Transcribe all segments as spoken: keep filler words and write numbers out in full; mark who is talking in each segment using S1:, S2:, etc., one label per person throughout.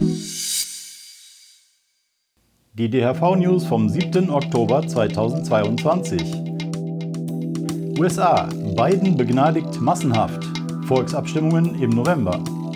S1: Die D H V-News vom siebten Oktober zweitausendzweiundzwanzig. U S A. Biden begnadigt massenhaft. Volksabstimmungen im November.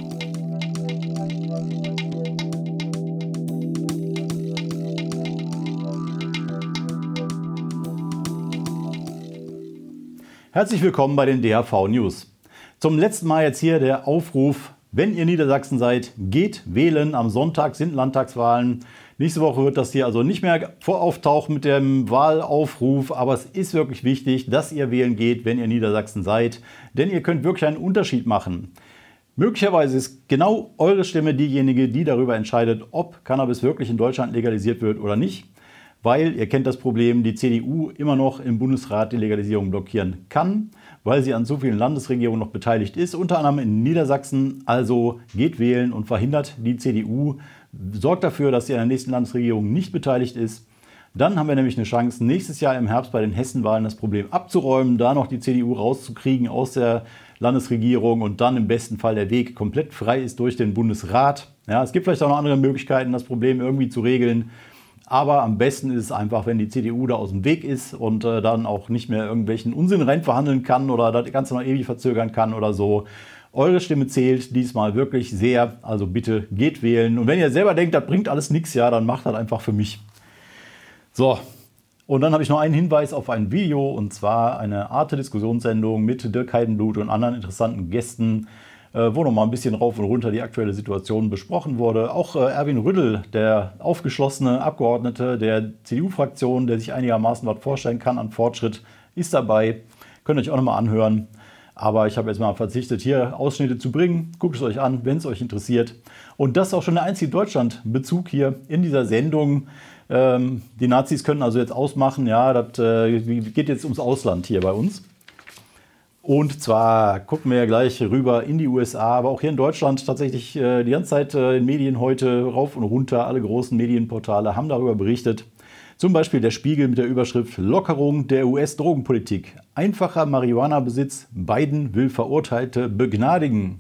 S1: Herzlich willkommen bei den D H V-News. Zum letzten Mal jetzt hier der Aufruf, wenn ihr Niedersachsen seid, geht wählen. Am Sonntag sind Landtagswahlen. Nächste Woche wird das hier also nicht mehr vorauftauchen mit dem Wahlaufruf, aber es ist wirklich wichtig, dass ihr wählen geht, wenn ihr Niedersachsen seid, denn ihr könnt wirklich einen Unterschied machen. Möglicherweise ist genau eure Stimme diejenige, die darüber entscheidet, ob Cannabis wirklich in Deutschland legalisiert wird oder nicht, weil ihr kennt das Problem, die C D U immer noch im Bundesrat die Legalisierung blockieren kann, weil sie an so vielen Landesregierungen noch beteiligt ist, unter anderem in Niedersachsen. Also geht wählen und verhindert die C D U, sorgt dafür, dass sie an der nächsten Landesregierung nicht beteiligt ist. Dann haben wir nämlich eine Chance, nächstes Jahr im Herbst bei den Hessenwahlen das Problem abzuräumen, da noch die C D U rauszukriegen aus der Landesregierung und dann im besten Fall der Weg komplett frei ist durch den Bundesrat. Ja, es gibt vielleicht auch noch andere Möglichkeiten, das Problem irgendwie zu regeln. Aber am besten ist es einfach, wenn die C D U da aus dem Weg ist und äh, dann auch nicht mehr irgendwelchen Unsinn reinverhandeln kann oder das Ganze noch ewig verzögern kann oder so. Eure Stimme zählt diesmal wirklich sehr, also bitte geht wählen. Und wenn ihr selber denkt, das bringt alles nichts, ja, dann macht das einfach für mich. So, und dann habe ich noch einen Hinweis auf ein Video, und zwar eine Arte-Diskussionssendung mit Dirk Heidenblut und anderen interessanten Gästen, wo noch mal ein bisschen rauf und runter die aktuelle Situation besprochen wurde. Auch äh, Erwin Rüddel, der aufgeschlossene Abgeordnete der C D U-Fraktion, der sich einigermaßen was vorstellen kann an Fortschritt, ist dabei. Könnt ihr euch auch noch mal anhören. Aber ich habe jetzt mal verzichtet, hier Ausschnitte zu bringen. Guckt es euch an, wenn es euch interessiert. Und das ist auch schon der einzige Deutschland-Bezug hier in dieser Sendung. Ähm, die Nazis können also jetzt ausmachen, ja, das äh, geht jetzt ums Ausland hier bei uns. Und zwar gucken wir ja gleich rüber in die U S A, aber auch hier in Deutschland tatsächlich äh, die ganze Zeit äh, in Medien heute rauf und runter. Alle großen Medienportale haben darüber berichtet. Zum Beispiel der Spiegel mit der Überschrift Lockerung der U S-Drogenpolitik. Einfacher Marihuana-Besitz. Biden will Verurteilte begnadigen.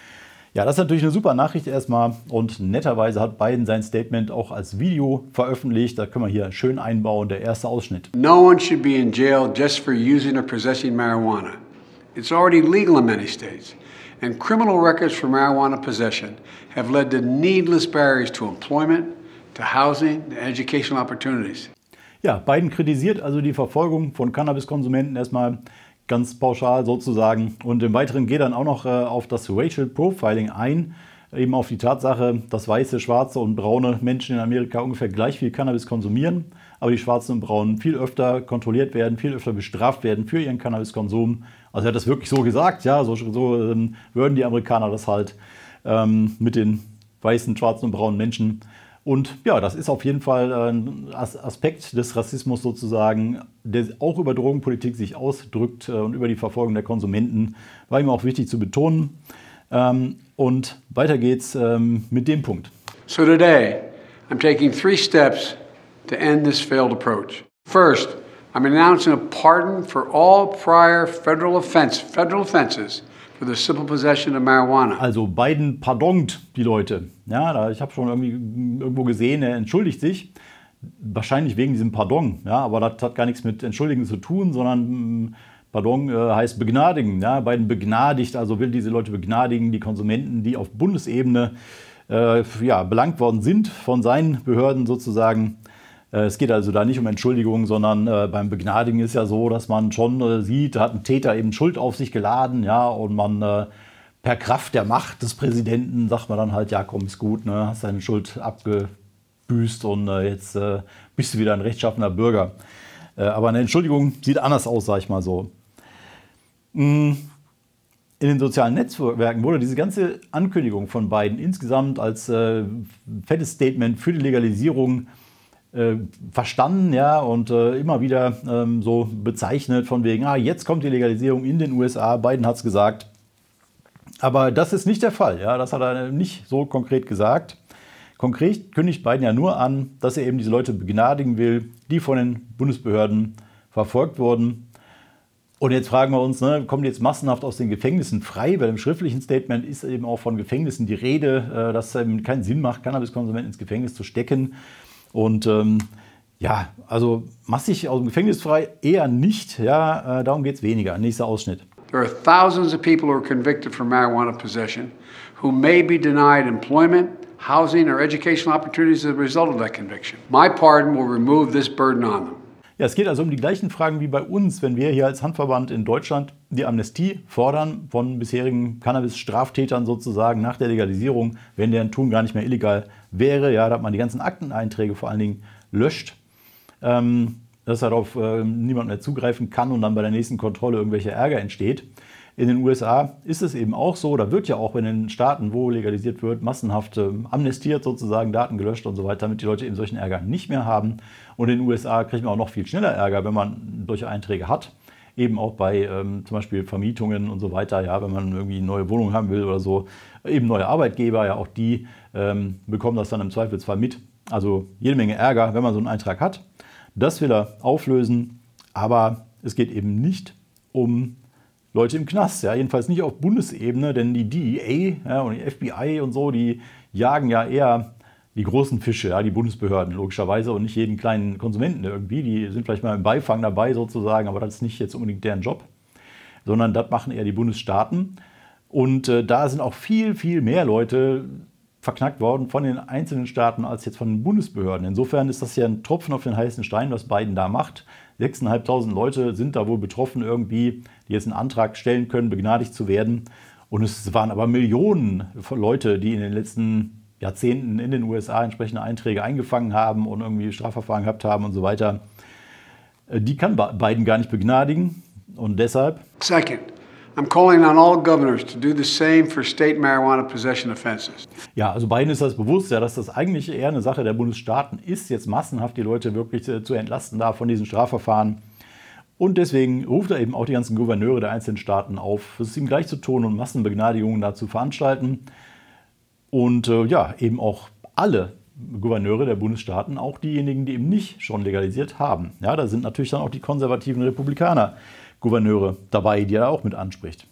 S1: Ja, das ist natürlich eine super Nachricht erstmal. Und netterweise hat Biden sein Statement auch als Video veröffentlicht. Da können wir hier schön einbauen, der erste Ausschnitt.
S2: No one should be in jail just for using or possessing marijuana. It's already legal in many states, and criminal records for marijuana possession have led to needless barriers to employment, to housing, to educational opportunities.
S1: Ja, Biden kritisiert also die Verfolgung von Cannabiskonsumenten erstmal ganz pauschal sozusagen, und im Weiteren geht dann auch noch äh, auf das Racial Profiling ein, eben auf die Tatsache, dass weiße, schwarze und braune Menschen in Amerika ungefähr gleich viel Cannabis konsumieren, aber die Schwarzen und Braunen viel öfter kontrolliert werden, viel öfter bestraft werden für ihren Cannabiskonsum. Also er hat das wirklich so gesagt, ja, so, so ähm, würden die Amerikaner das halt ähm, mit den weißen, schwarzen und braunen Menschen. Und ja, das ist auf jeden Fall ein Aspekt des Rassismus sozusagen, der auch über Drogenpolitik sich ausdrückt äh, und über die Verfolgung der Konsumenten, war ihm auch wichtig zu betonen. Ähm, und weiter geht's ähm, mit dem Punkt.
S2: So today, I'm taking three steps to end this failed approach. First, I'm announcing a pardon for all prior federal offense, federal offenses for the simple possession of marijuana.
S1: Also Biden pardont die Leute. Ja, da, ich habe schon irgendwie irgendwo gesehen, er entschuldigt sich. Wahrscheinlich wegen diesem Pardon. Ja, aber das hat gar nichts mit Entschuldigen zu tun, sondern Pardon äh, heißt begnadigen. Ja, Biden begnadigt, also will diese Leute begnadigen, die Konsumenten, die auf Bundesebene äh, ja, belangt worden sind von seinen Behörden sozusagen. Es geht also da nicht um Entschuldigung, sondern äh, beim Begnadigen ist ja so, dass man schon äh, sieht, da hat ein Täter eben Schuld auf sich geladen, ja, und man äh, per Kraft der Macht des Präsidenten sagt man dann halt, ja komm, ist gut, ne, hast deine Schuld abgebüßt und äh, jetzt äh, bist du wieder ein rechtschaffener Bürger. Äh, aber eine Entschuldigung sieht anders aus, sag ich mal so. In den sozialen Netzwerken wurde diese ganze Ankündigung von Biden insgesamt als äh, fettes Statement für die Legalisierung Äh, verstanden, ja, und äh, immer wieder ähm, so bezeichnet von wegen, ah, jetzt kommt die Legalisierung in den U S A, Biden hat es gesagt. Aber das ist nicht der Fall, ja, das hat er nicht so konkret gesagt. Konkret kündigt Biden ja nur an, dass er eben diese Leute begnadigen will, die von den Bundesbehörden verfolgt wurden. Und jetzt fragen wir uns, ne, kommen die jetzt massenhaft aus den Gefängnissen frei? Weil im schriftlichen Statement ist eben auch von Gefängnissen die Rede, dass es eben keinen Sinn macht, Cannabiskonsumenten ins Gefängnis zu stecken. Und ähm, ja, also massig aus dem Gefängnis frei eher nicht. Ja, äh, darum geht es weniger. Nächster Ausschnitt.
S2: There are thousands of people who are convicted for marijuana possession who may be denied employment, housing, or educational opportunities as a result of that conviction. My pardon will remove this burden on them.
S1: Ja, es geht also um die gleichen Fragen wie bei uns, wenn wir hier als Handverband in Deutschland die Amnestie fordern von bisherigen Cannabis-Straftätern sozusagen nach der Legalisierung, wenn deren Tun gar nicht mehr illegal wäre, ja, dass man die ganzen Akteneinträge vor allen Dingen löscht, ähm, dass darauf äh, niemand mehr zugreifen kann und dann bei der nächsten Kontrolle irgendwelcher Ärger entsteht. In den U S A ist es eben auch so, da wird ja auch in den Staaten, wo legalisiert wird, massenhaft äh, amnestiert sozusagen, Daten gelöscht und so weiter, damit die Leute eben solchen Ärger nicht mehr haben. Und in den U S A kriegt man auch noch viel schneller Ärger, wenn man solche Einträge hat. Eben auch bei ähm, zum Beispiel Vermietungen und so weiter, ja, wenn man irgendwie eine neue Wohnung haben will oder so. Eben neue Arbeitgeber, ja auch die ähm, bekommen das dann im Zweifelsfall mit. Also jede Menge Ärger, wenn man so einen Eintrag hat. Das will er auflösen, aber es geht eben nicht um Leute im Knast, ja, jedenfalls nicht auf Bundesebene, denn die D E A, ja, und die F B I und so, die jagen ja eher die großen Fische, ja, die Bundesbehörden logischerweise und nicht jeden kleinen Konsumenten irgendwie. Die sind vielleicht mal im Beifang dabei sozusagen, aber das ist nicht jetzt unbedingt deren Job, sondern das machen eher die Bundesstaaten. Und äh, da sind auch viel, viel mehr Leute verknackt worden von den einzelnen Staaten als jetzt von den Bundesbehörden. Insofern ist das ja ein Tropfen auf den heißen Stein, was Biden da macht. sechstausendfünfhundert Leute sind da wohl betroffen irgendwie, die jetzt einen Antrag stellen können, begnadigt zu werden. Und es waren aber Millionen von Leute, die in den letzten Jahrzehnten in den U S A entsprechende Einträge eingefangen haben und irgendwie Strafverfahren gehabt haben und so weiter. Die kann Biden gar nicht begnadigen und deshalb.
S2: Second, I'm calling on all governors to do the same for state marijuana possession offenses.
S1: Ja, also Biden ist das bewusst, ja, dass das eigentlich eher eine Sache der Bundesstaaten ist, jetzt massenhaft die Leute wirklich zu, zu entlasten da von diesen Strafverfahren. Und deswegen ruft er eben auch die ganzen Gouverneure der einzelnen Staaten auf, es ihm gleich zu tun und Massenbegnadigungen da zu veranstalten. Und äh, ja, eben auch alle Gouverneure der Bundesstaaten, auch diejenigen, die eben nicht schon legalisiert haben. Ja, da sind natürlich dann auch die konservativen Republikaner Gouverneure dabei, die er auch mit anspricht.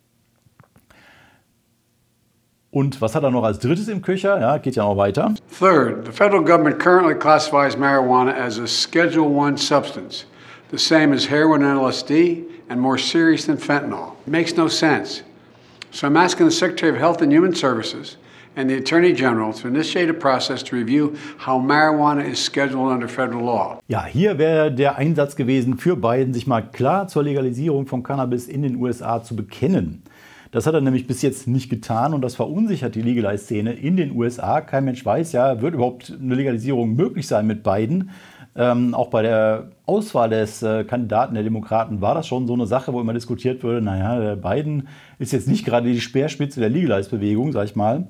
S1: Und was hat er noch als drittes im Köcher? Ja, geht ja noch weiter.
S2: Third, the federal government currently classifies marijuana as a Schedule one substance, the same as heroin and L S D, and more serious than fentanyl. It makes no sense. So I'm asking the Secretary of Health and Human Services and the Attorney General to initiate a process to review how marijuana is scheduled under federal law. Ja, hier wäre der Einsatz gewesen für Biden, sich mal klar zur Legalisierung von Cannabis in den U S A zu bekennen. Das hat er nämlich bis jetzt nicht getan und das verunsichert die Legalize-Szene in den U S A. Kein Mensch weiß ja, wird überhaupt eine Legalisierung möglich sein mit Biden. Ähm, auch bei der Auswahl des äh, Kandidaten der Demokraten war das schon so eine Sache, wo immer diskutiert wurde, naja, der Biden ist jetzt nicht gerade die Speerspitze der Legalize-Bewegung, sag ich mal.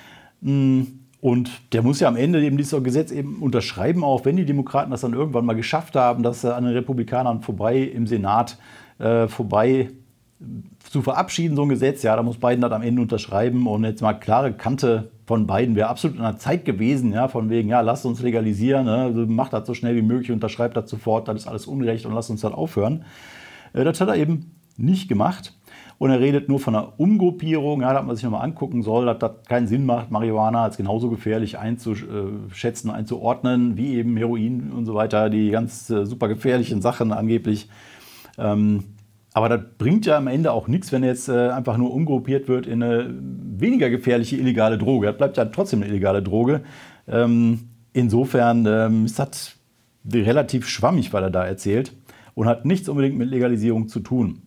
S2: Und der muss ja am Ende eben dieses Gesetz eben unterschreiben, auch wenn die Demokraten das dann irgendwann mal geschafft haben, das an den Republikanern vorbei im Senat äh, vorbei zu verabschieden, so ein Gesetz. Ja, da muss Biden das am Ende unterschreiben und jetzt mal klare Kante von Biden wäre absolut in der Zeit gewesen, ja, von wegen, ja, lasst uns legalisieren, ne, also macht das so schnell wie möglich, unterschreibt das sofort, das ist alles Unrecht und lasst uns das aufhören. Äh, das hat er eben nicht gemacht. Und er redet nur von einer Umgruppierung, ja, dass man sich nochmal angucken soll, dass das keinen Sinn macht, Marihuana als genauso gefährlich einzuschätzen, einzuordnen, wie eben Heroin und so weiter, die ganz äh, super gefährlichen Sachen angeblich. Ähm, aber das bringt ja am Ende auch nichts, wenn jetzt äh, einfach nur umgruppiert wird in eine weniger gefährliche illegale Droge. Das bleibt ja trotzdem eine illegale Droge. Ähm, insofern ähm, ist das relativ schwammig, was er da erzählt und hat nichts unbedingt mit Legalisierung zu tun.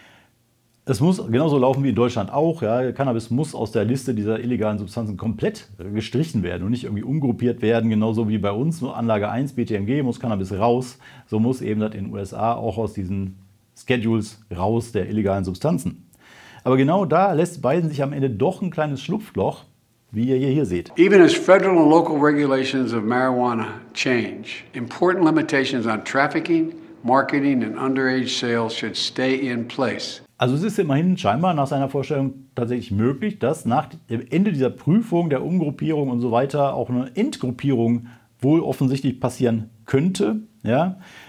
S2: Es muss genauso laufen wie in Deutschland auch. Ja. Cannabis muss aus der Liste dieser illegalen Substanzen komplett gestrichen werden und nicht irgendwie umgruppiert werden. Genauso wie bei uns, Anlage eins, B T M G, muss Cannabis raus. So muss eben das in den U S A auch aus diesen Schedules raus der illegalen Substanzen. Aber genau da lässt Biden sich am Ende doch ein kleines Schlupfloch, wie ihr hier seht. Even as federal and local regulations of marijuana change, important limitations on trafficking, marketing and underage sales should stay in place.
S1: Also es ist immerhin scheinbar nach seiner Vorstellung tatsächlich möglich, dass nach dem Ende dieser Prüfung, der Umgruppierung und so weiter auch eine Entgruppierung wohl offensichtlich passieren könnte. Ja?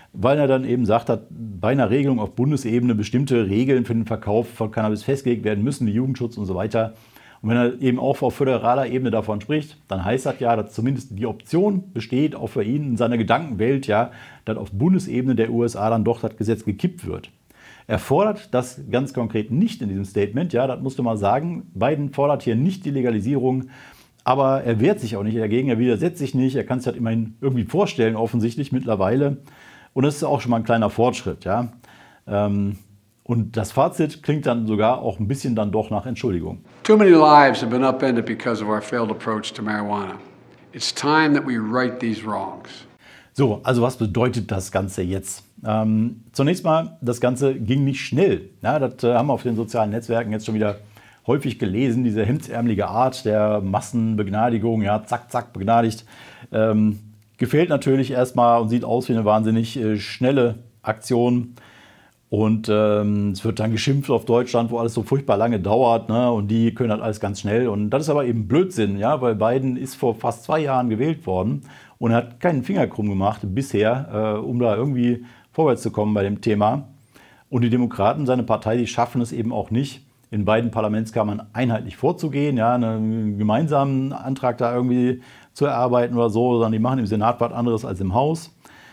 S1: weil er dann eben sagt, dass bei einer Regelung auf Bundesebene bestimmte Regeln für den Verkauf von Cannabis festgelegt werden müssen, wie Jugendschutz und so weiter. Und wenn er eben auch auf föderaler Ebene davon spricht, dann heißt das ja, dass zumindest die Option besteht, auch für ihn in seiner Gedankenwelt, ja, dass auf Bundesebene der U S A dann doch das Gesetz gekippt wird. Er fordert das ganz konkret nicht in diesem Statement, ja, das musst du mal sagen. Biden fordert hier nicht die Legalisierung, aber er wehrt sich auch nicht dagegen, er widersetzt sich nicht, er kann sich das immerhin irgendwie vorstellen, offensichtlich mittlerweile. Und das ist auch schon mal ein kleiner Fortschritt, ja. Ähm, Und das Fazit klingt dann sogar auch ein bisschen dann doch nach Entschuldigung.
S2: Too many lives have been upended because of our failed approach to marijuana. It's time that we right these wrongs.
S1: So, also was bedeutet das Ganze jetzt? Ähm, zunächst mal, das Ganze ging nicht schnell. Ja, das äh, haben wir auf den sozialen Netzwerken jetzt schon wieder häufig gelesen, diese hemdsärmelige Art der Massenbegnadigung, ja, zack, zack, begnadigt. Ähm, gefällt natürlich erstmal und sieht aus wie eine wahnsinnig äh, schnelle Aktion. Und ähm, es wird dann geschimpft auf Deutschland, wo alles so furchtbar lange dauert, ne? Und die können halt alles ganz schnell. Und das ist aber eben Blödsinn, ja? Weil Biden ist vor fast zwei Jahren gewählt worden und hat keinen Finger krumm gemacht bisher, äh, um da irgendwie vorwärts zu kommen bei dem Thema. Und die Demokraten, seine Partei, die schaffen es eben auch nicht, in beiden Parlamentskammern einheitlich vorzugehen, ja? Einen gemeinsamen Antrag da irgendwie zu erarbeiten oder so, sondern die machen im Senat was anderes als im Haus.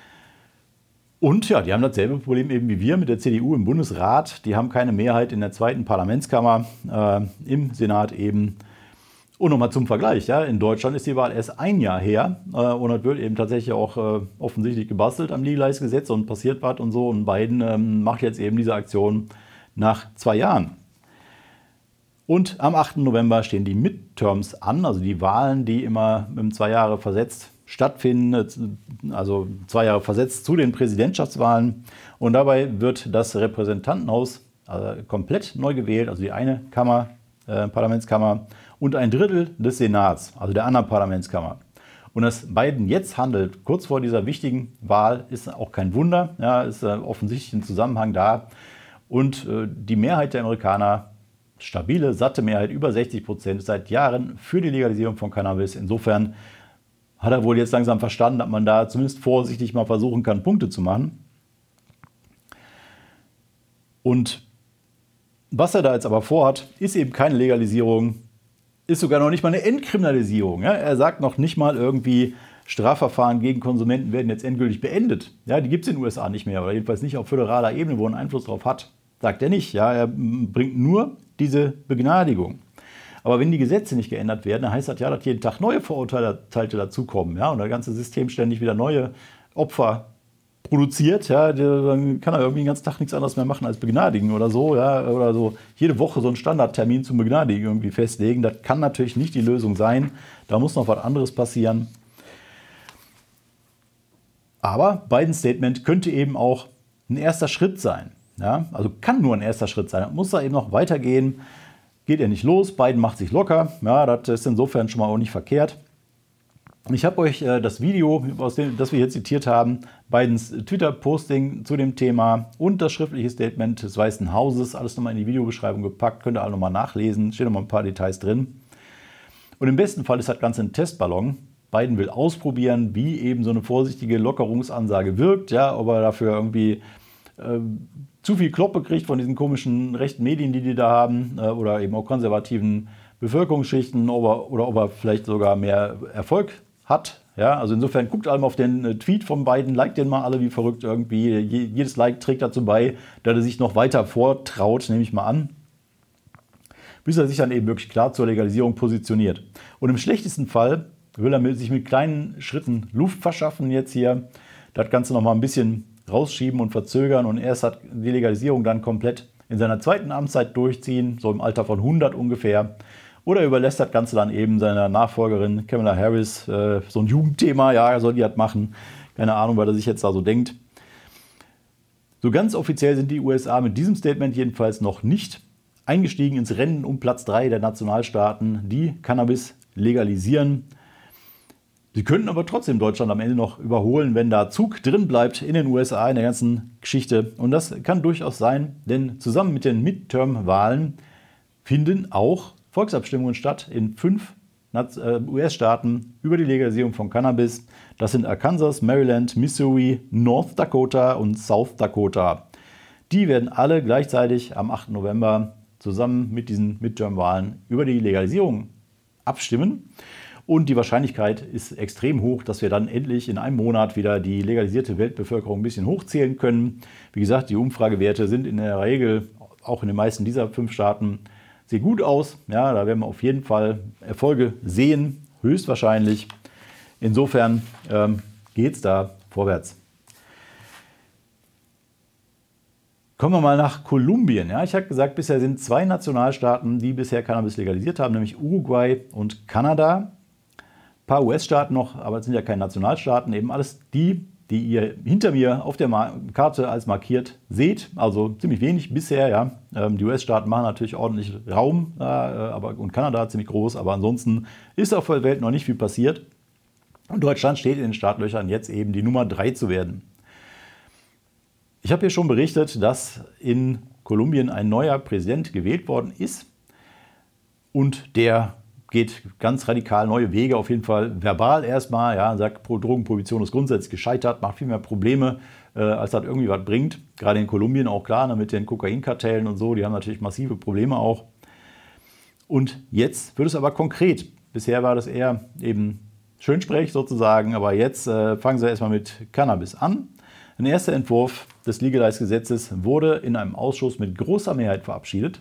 S1: Und ja, die haben dasselbe Problem eben wie wir mit der C D U im Bundesrat. Die haben keine Mehrheit in der zweiten Parlamentskammer, äh, im Senat eben. Und nochmal zum Vergleich, ja, in Deutschland ist die Wahl erst ein Jahr her äh, und das wird eben tatsächlich auch äh, offensichtlich gebastelt am Legalize-Gesetz und passiert was und so. Und Biden ähm, macht jetzt eben diese Aktion nach zwei Jahren. Und am achten November stehen die Midterms an, also die Wahlen, die immer um zwei Jahre versetzt stattfinden, also zwei Jahre versetzt zu den Präsidentschaftswahlen. Und dabei wird das Repräsentantenhaus also komplett neu gewählt, also die eine Kammer, äh, Parlamentskammer und ein Drittel des Senats, also der anderen Parlamentskammer. Und dass Biden jetzt handelt, kurz vor dieser wichtigen Wahl, ist auch kein Wunder, ja, ist äh, offensichtlich ein Zusammenhang da. Und äh, die Mehrheit der Amerikaner, stabile, satte Mehrheit, über sechzig Prozent, ist seit Jahren für die Legalisierung von Cannabis. Insofern hat er wohl jetzt langsam verstanden, dass man da zumindest vorsichtig mal versuchen kann, Punkte zu machen. Und was er da jetzt aber vorhat, ist eben keine Legalisierung, ist sogar noch nicht mal eine Entkriminalisierung. Ja? Er sagt noch nicht mal irgendwie, Strafverfahren gegen Konsumenten werden jetzt endgültig beendet. Ja, die gibt es in den U S A nicht mehr, oder jedenfalls nicht auf föderaler Ebene, wo er einen Einfluss drauf hat. Sagt er nicht. Ja? Er bringt nur diese Begnadigung. Aber wenn die Gesetze nicht geändert werden, dann heißt das ja, dass jeden Tag neue Verurteilte dazukommen. Ja? Und das ganze System ständig wieder neue Opfer produziert. Ja? Dann kann er irgendwie den ganzen Tag nichts anderes mehr machen als begnadigen oder so. Ja? Oder so jede Woche so einen Standardtermin zum Begnadigen irgendwie festlegen. Das kann natürlich nicht die Lösung sein. Da muss noch was anderes passieren. Aber Bidens Statement könnte eben auch ein erster Schritt sein. Ja? Also kann nur ein erster Schritt sein. Das muss da eben noch weitergehen. Geht er nicht los, Biden macht sich locker. Ja, das ist insofern schon mal auch nicht verkehrt. Ich habe euch äh, das Video, aus dem, das wir hier zitiert haben, Bidens Twitter-Posting zu dem Thema und das schriftliche Statement des Weißen Hauses, alles nochmal in die Videobeschreibung gepackt, könnt ihr alle nochmal nachlesen, stehen nochmal ein paar Details drin. Und im besten Fall ist das Ganze ein Testballon. Biden will ausprobieren, wie eben so eine vorsichtige Lockerungsansage wirkt, ja, ob er dafür irgendwie äh, zu viel Kloppe kriegt von diesen komischen rechten Medien, die die da haben, äh, oder eben auch konservativen Bevölkerungsschichten, ob er, oder ob er vielleicht sogar mehr Erfolg hat. Ja, also insofern guckt alle mal auf den äh, Tweet von Biden, liked den mal alle wie verrückt irgendwie. Je, jedes Like trägt dazu bei, dass er sich noch weiter vortraut, nehme ich mal an, bis er sich dann eben wirklich klar zur Legalisierung positioniert. Und im schlechtesten Fall will er mit, sich mit kleinen Schritten Luft verschaffen jetzt hier, das Ganze noch mal ein bisschen rausschieben und verzögern und erst hat die Legalisierung dann komplett in seiner zweiten Amtszeit durchziehen, so im Alter von hundert ungefähr. Oder überlässt das Ganze dann eben seiner Nachfolgerin Kamala Harris, äh, so ein Jugendthema, ja, soll die das machen. Keine Ahnung, was er sich jetzt da so denkt. So ganz offiziell sind die U S A mit diesem Statement jedenfalls noch nicht eingestiegen ins Rennen um Platz drei der Nationalstaaten, die Cannabis legalisieren. Sie könnten aber trotzdem Deutschland am Ende noch überholen, wenn da Zug drin bleibt in den U S A, in der ganzen Geschichte. Und das kann durchaus sein, denn zusammen mit den Midterm-Wahlen finden auch Volksabstimmungen statt in fünf U S-Staaten über die Legalisierung von Cannabis. Das sind Arkansas, Maryland, Missouri, North Dakota und South Dakota. Die werden alle gleichzeitig am achten November zusammen mit diesen Midterm-Wahlen über die Legalisierung abstimmen. Und die Wahrscheinlichkeit ist extrem hoch, dass wir dann endlich in einem Monat wieder die legalisierte Weltbevölkerung ein bisschen hochzählen können. Wie gesagt, die Umfragewerte sind in der Regel auch in den meisten dieser fünf Staaten sehr gut aus. Ja, da werden wir auf jeden Fall Erfolge sehen, höchstwahrscheinlich. Insofern ähm, geht es da vorwärts. Kommen wir mal nach Kolumbien. Ja, ich habe gesagt, bisher sind zwei Nationalstaaten, die bisher Cannabis legalisiert haben, nämlich Uruguay und Kanada. Ein paar U S-Staaten noch, aber es sind ja keine Nationalstaaten, eben alles die, die ihr hinter mir auf der Karte als markiert seht. Also ziemlich wenig bisher. Ja. Die U S-Staaten machen natürlich ordentlich Raum, aber, und Kanada ziemlich groß, aber ansonsten ist auf der Welt noch nicht viel passiert. Und Deutschland steht in den Startlöchern, jetzt eben die Nummer drei zu werden. Ich habe hier schon berichtet, dass in Kolumbien ein neuer Präsident gewählt worden ist und der geht ganz radikal neue Wege, auf jeden Fall verbal erstmal, ja, sagt, Drogenprohibition ist grundsätzlich gescheitert, macht viel mehr Probleme, äh, als das irgendwie was bringt. Gerade in Kolumbien auch klar, ne, mit den Kokainkartellen und so, die haben natürlich massive Probleme auch. Und jetzt wird es aber konkret. Bisher war das eher eben Schönsprech sozusagen, aber jetzt äh, fangen sie erstmal mit Cannabis an. Ein erster Entwurf des Legalize-Gesetzes wurde in einem Ausschuss mit großer Mehrheit verabschiedet.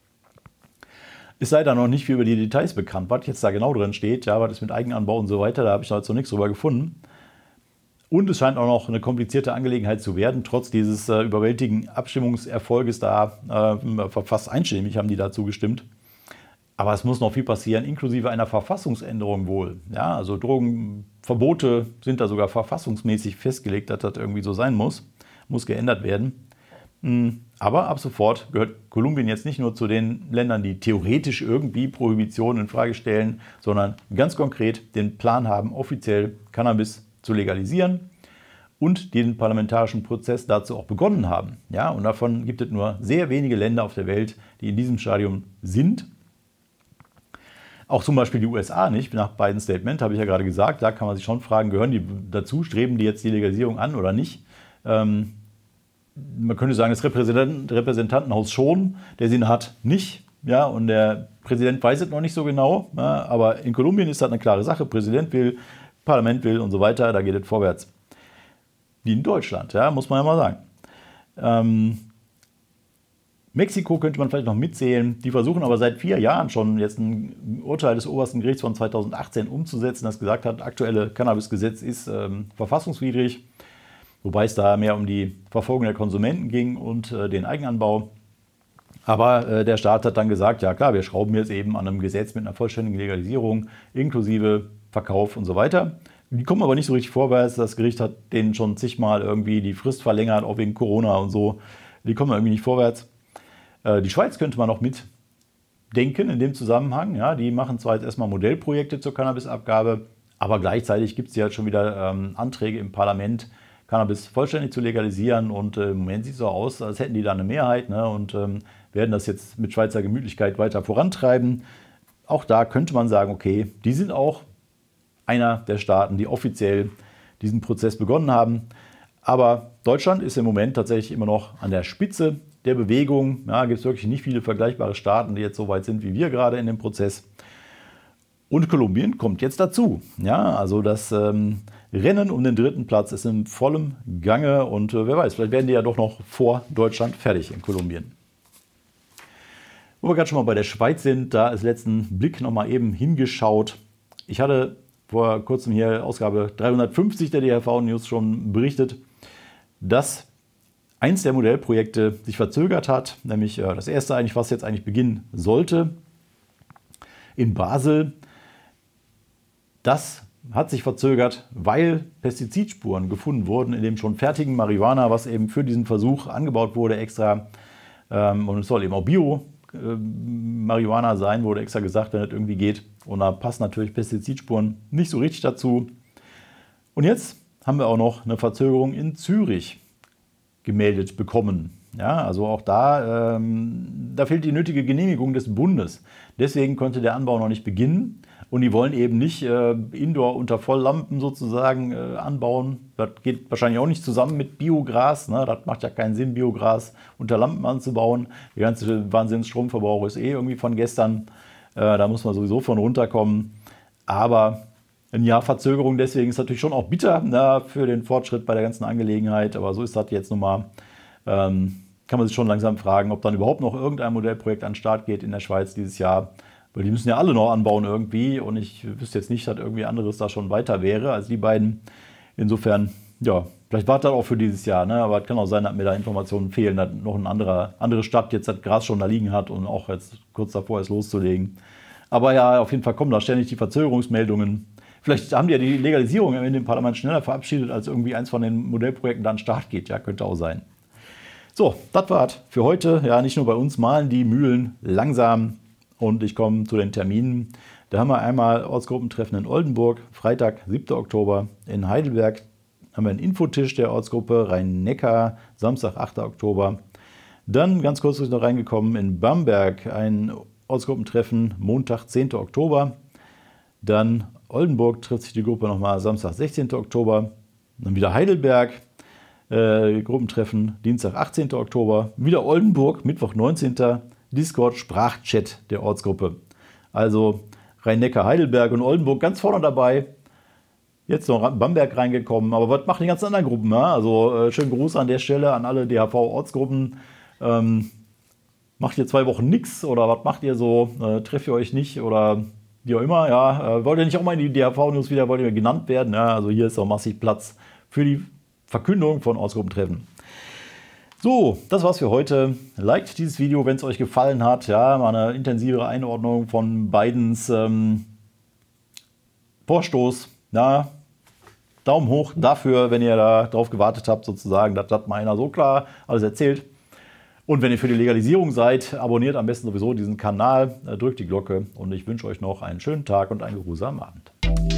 S1: Es sei da noch nicht viel über die Details bekannt, was jetzt da genau drin steht, ja, was ist mit Eigenanbau und so weiter, da habe ich noch jetzt noch nichts drüber gefunden. Und es scheint auch noch eine komplizierte Angelegenheit zu werden, trotz dieses äh, überwältigenden Abstimmungserfolges da, äh, fast einstimmig haben die dazu gestimmt. Aber es muss noch viel passieren, inklusive einer Verfassungsänderung wohl. Ja, also Drogenverbote sind da sogar verfassungsmäßig festgelegt, dass das irgendwie so sein muss, muss geändert werden. Aber ab sofort gehört Kolumbien jetzt nicht nur zu den Ländern, die theoretisch irgendwie Prohibitionen in Frage stellen, sondern ganz konkret den Plan haben, offiziell Cannabis zu legalisieren und den parlamentarischen Prozess dazu auch begonnen haben. Ja, und davon gibt es nur sehr wenige Länder auf der Welt, die in diesem Stadium sind. Auch zum Beispiel die U S A nicht. Nach beiden Statements habe ich ja gerade gesagt, da kann man sich schon fragen, gehören die dazu, streben die jetzt die Legalisierung an oder nicht? Ähm, Man könnte sagen, das Repräsentanten, Repräsentantenhaus schon, der Senat nicht. Ja, und der Präsident weiß es noch nicht so genau. Ja, aber in Kolumbien ist das eine klare Sache. Präsident will, Parlament will und so weiter. Da geht es vorwärts. Wie in Deutschland, ja, muss man ja mal sagen. Ähm, Mexiko könnte man vielleicht noch mitzählen. Die versuchen aber seit vier Jahren schon jetzt ein Urteil des obersten Gerichts von zweitausendachtzehn umzusetzen, das gesagt hat, das aktuelle Cannabisgesetz ist ähm, verfassungswidrig. Wobei es da mehr um die Verfolgung der Konsumenten ging und äh, den Eigenanbau. Aber äh, der Staat hat dann gesagt, ja klar, wir schrauben jetzt eben an einem Gesetz mit einer vollständigen Legalisierung, inklusive Verkauf und so weiter. Die kommen aber nicht so richtig vorwärts. Das Gericht hat denen schon zigmal irgendwie die Frist verlängert, auch wegen Corona und so. Die kommen irgendwie nicht vorwärts. Äh, die Schweiz könnte man noch mitdenken in dem Zusammenhang. Ja, die machen zwar jetzt erstmal Modellprojekte zur Cannabisabgabe, aber gleichzeitig gibt es ja schon wieder ähm, Anträge im Parlament, Cannabis vollständig zu legalisieren und äh, im Moment sieht es so aus, als hätten die da eine Mehrheit, ne, und ähm, werden das jetzt mit Schweizer Gemütlichkeit weiter vorantreiben. Auch da könnte man sagen, okay, die sind auch einer der Staaten, die offiziell diesen Prozess begonnen haben. Aber Deutschland ist im Moment tatsächlich immer noch an der Spitze der Bewegung. Ja, gibt es wirklich nicht viele vergleichbare Staaten, die jetzt so weit sind wie wir gerade in dem Prozess. Und Kolumbien kommt jetzt dazu. Ja, also das ähm, Rennen um den dritten Platz ist in vollem Gange und äh, wer weiß, vielleicht werden die ja doch noch vor Deutschland fertig in Kolumbien. Wo wir gerade schon mal bei der Schweiz sind, da ist letzten Blick nochmal eben hingeschaut. Ich hatte vor kurzem hier Ausgabe dreihundertfünfzig der D H V-News schon berichtet, dass eins der Modellprojekte sich verzögert hat, nämlich äh, das erste eigentlich, was jetzt eigentlich beginnen sollte, in Basel. Das hat sich verzögert, weil Pestizidspuren gefunden wurden in dem schon fertigen Marihuana, was eben für diesen Versuch angebaut wurde extra. Ähm, und es soll eben auch Bio-Marihuana äh, sein, wurde extra gesagt, wenn das irgendwie geht. Und da passen natürlich Pestizidspuren nicht so richtig dazu. Und jetzt haben wir auch noch eine Verzögerung in Zürich gemeldet bekommen. Ja, also auch da, ähm, da fehlt die nötige Genehmigung des Bundes. Deswegen konnte der Anbau noch nicht beginnen. Und die wollen eben nicht äh, Indoor unter Volllampen sozusagen äh, anbauen. Das geht wahrscheinlich auch nicht zusammen mit Biogras. Ne? Das macht ja keinen Sinn, Biogras unter Lampen anzubauen. Der ganze Wahnsinnsstromverbrauch ist eh irgendwie von gestern. Äh, da muss man sowieso von runterkommen. Aber ein Jahr Verzögerung deswegen ist natürlich schon auch bitter, na, für den Fortschritt bei der ganzen Angelegenheit. Aber so ist das jetzt nun mal. Ähm, kann man sich schon langsam fragen, ob dann überhaupt noch irgendein Modellprojekt an den Start geht in der Schweiz dieses Jahr. Weil die müssen ja alle noch anbauen irgendwie und ich wüsste jetzt nicht, dass irgendwie anderes da schon weiter wäre als die beiden. Insofern, ja, vielleicht war das auch für dieses Jahr, ne? Aber es kann auch sein, dass mir da Informationen fehlen, dass noch eine andere, andere Stadt jetzt das Gras schon da liegen hat und auch jetzt kurz davor ist loszulegen. Aber ja, auf jeden Fall kommen da ständig die Verzögerungsmeldungen. Vielleicht haben die ja die Legalisierung in dem Parlament schneller verabschiedet, als irgendwie eins von den Modellprojekten da an den Start geht. Ja, könnte auch sein. So, das war's für heute. Ja, nicht nur bei uns malen die Mühlen langsam. Und ich komme zu den Terminen. Da haben wir einmal Ortsgruppentreffen in Oldenburg, Freitag, siebter Oktober. In Heidelberg haben wir einen Infotisch der Ortsgruppe Rhein-Neckar, Samstag, achter Oktober. Dann ganz kurzfristig noch reingekommen in Bamberg, ein Ortsgruppentreffen, Montag, zehnter Oktober. Dann Oldenburg trifft sich die Gruppe nochmal Samstag, sechzehnter Oktober. Dann wieder Heidelberg, äh, Gruppentreffen, Dienstag, achtzehnter Oktober. Wieder Oldenburg, Mittwoch, neunzehnter Discord-Sprachchat der Ortsgruppe. Also Rhein-Neckar, Heidelberg und Oldenburg ganz vorne dabei. Jetzt noch Bamberg reingekommen. Aber was machen die ganzen anderen Gruppen? Ja? Also äh, schönen Gruß an der Stelle an alle D H V-Ortsgruppen. Ähm, macht ihr zwei Wochen nichts oder was macht ihr so? Äh, trefft ihr euch nicht oder wie auch immer? Ja? Äh, wollt ihr nicht auch mal in die D H V-News wieder, wollt ihr genannt werden? Ja? Also hier ist auch massig Platz für die Verkündung von Ortsgruppentreffen. So, das war's für heute. Liked dieses Video, wenn es euch gefallen hat. Ja, mal eine intensivere Einordnung von Bidens ähm, Vorstoß. Ja, Daumen hoch dafür, wenn ihr da drauf gewartet habt, sozusagen. Das hat mal einer so klar alles erzählt. Und wenn ihr für die Legalisierung seid, abonniert am besten sowieso diesen Kanal, drückt die Glocke und ich wünsche euch noch einen schönen Tag und einen geruhsamen Abend.